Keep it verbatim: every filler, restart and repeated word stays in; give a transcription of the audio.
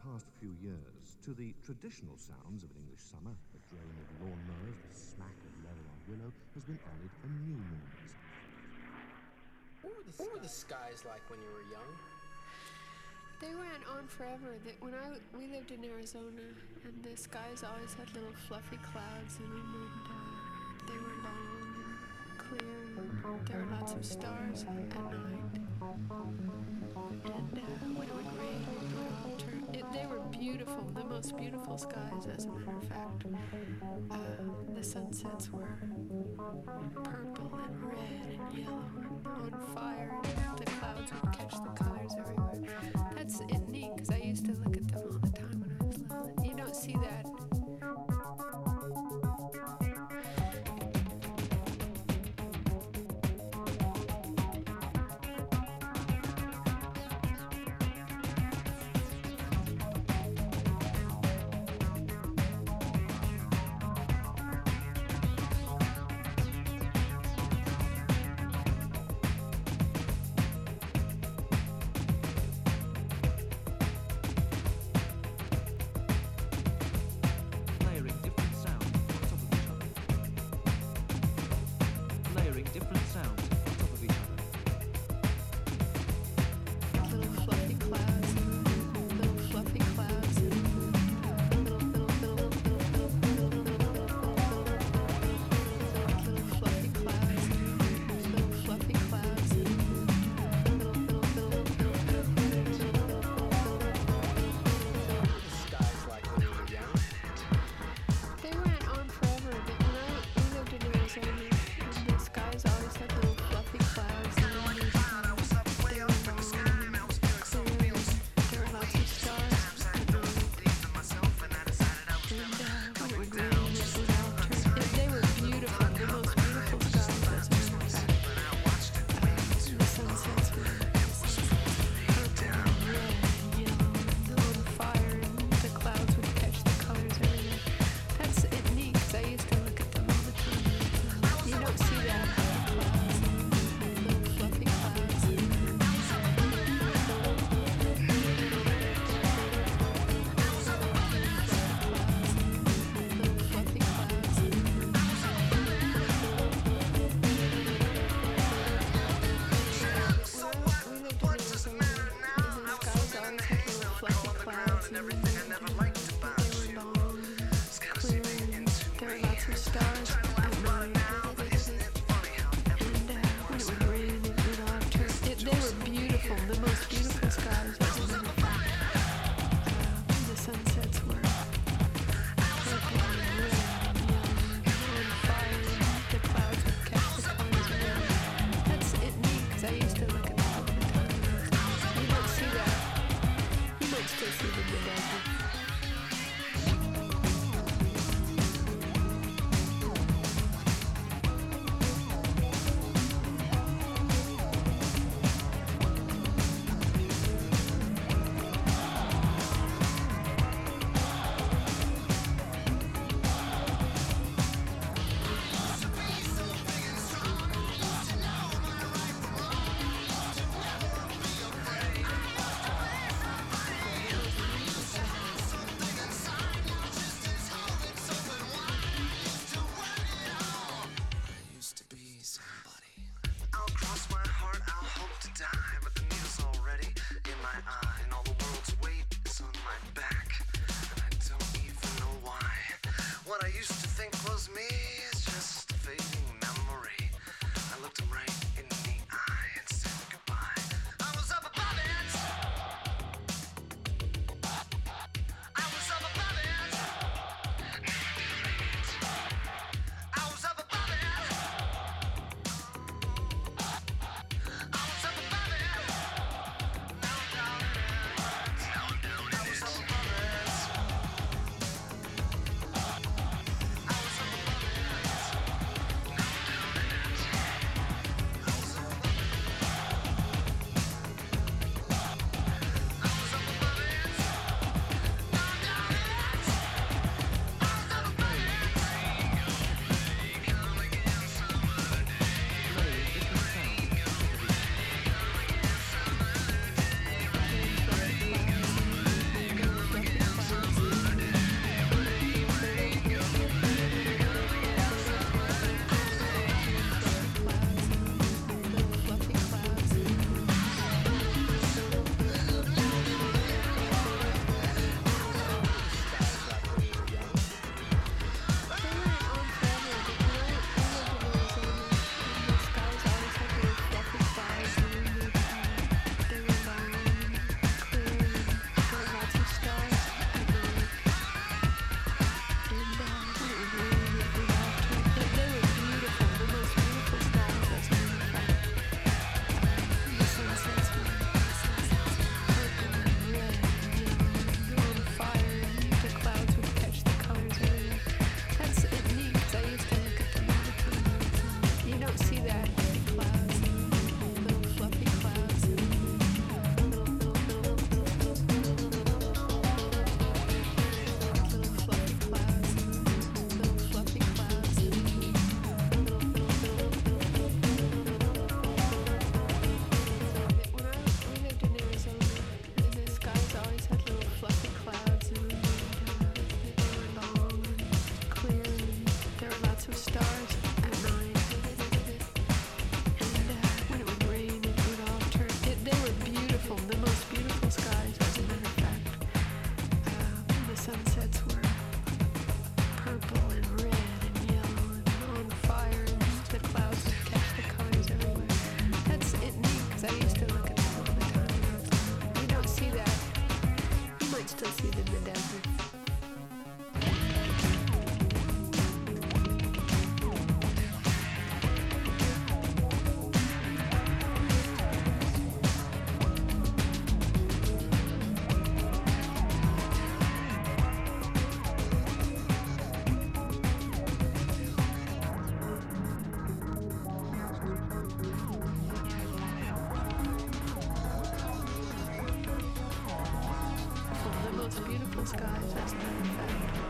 past few years to the traditional sounds of an English summer. The drone of lawnmowers, the smack of leather on willow, has been added a new noise. What were, the, what were the skies like when you were young? They went on forever. That when I we lived in Arizona, and the skies always had little fluffy clouds in them, and uh, they were long and clear. And there were lots of stars at night. And uh, when it would rain, it would all turn. It, they were beautiful, the most beautiful skies, as a matter of fact. Uh, the sunsets were purple and red and yellow and on fire, and the clouds would catch the colors everywhere. That's it neat, because I used to look at them all the time when I was little. You don't see that. Still see the good can still see the Medavie. Beautiful skies, as a matter of fact.